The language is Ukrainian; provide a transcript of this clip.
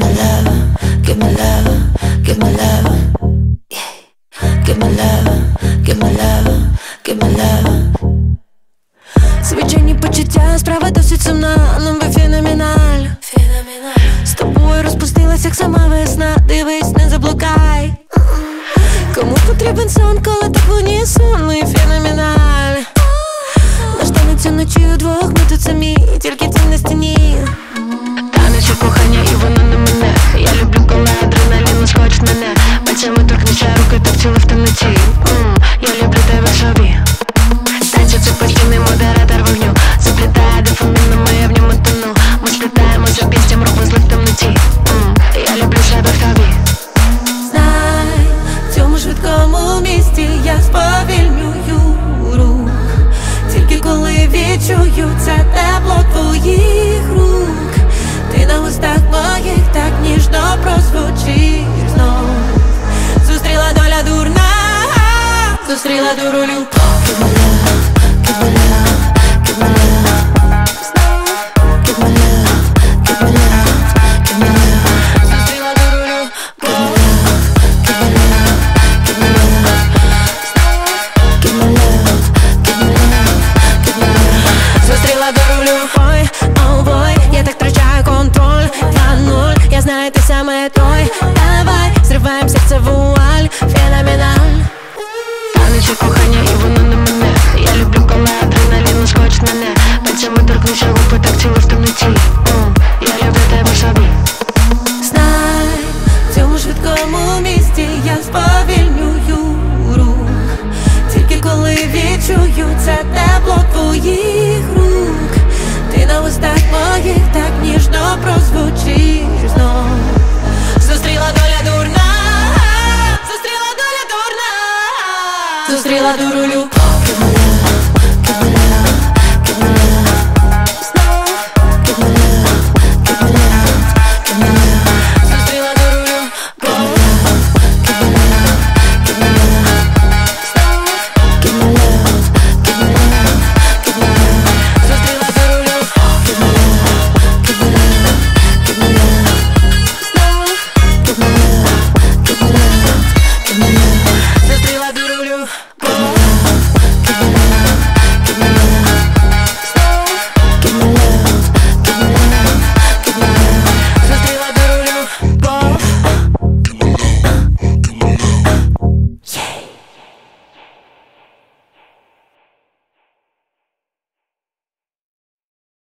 my love, give my love, give my love, yeah. Give my love, give my love, give my love. Звичайні почуття, справа досить сумна, нам би феноменаль. З тобою розпустилась, як сама весна. Дивись, не заблукай. Кому потрібен сон, коли так в унісон? Ми феноменаль. Наш танець уночі удвох, ми тут самі, тільки ти на стіні. Танець у кохання, і воно не мене. Я люблю, коли адреналін схоче мене. Пальцями торкнешся руки, так ціле в темноті. Я люблю тебе собі. Танці це постійний модератор вогню. Заплітає дофаміном, я в ньому тону. Ми сплітаємося пісням, рук злих в темноті. Я люблю себе в тобі. Знай, в цьому швидкому місті я сповільнюю рух. Тільки коли відчую це тепло твоїх рук. Ти на устах моїх так ніжно прозвучиш знов. Зустріла доля дурна, зустріла дуру любов. Give my love, give my love, give my love. Give my love, give my love, give my love. Зустріла дуру любов. Give my love, give my love, give my love. Give my love, give my love, give my love. Зустріла дуру любов. О, бой, я так втрачаю контроль. 2-0, я знаю, ти саме той. Давай, зриваєм серце вуаль. Феноменаль. Танець у кохання, і воно не мене. Я люблю, коли адреналін схоче мене. Пальцями торкнешся губи, так ціле в темноті. Я люблю тебе собі. Знай, в цьому швидкому місті я сповільнюю рух. Тільки коли відчую це тепло твоїх рук. Ти на устах моїх так ніжно прозвучиш знов. Зустріла доля дурна, зустріла доля дурна, зустріла дуру любов.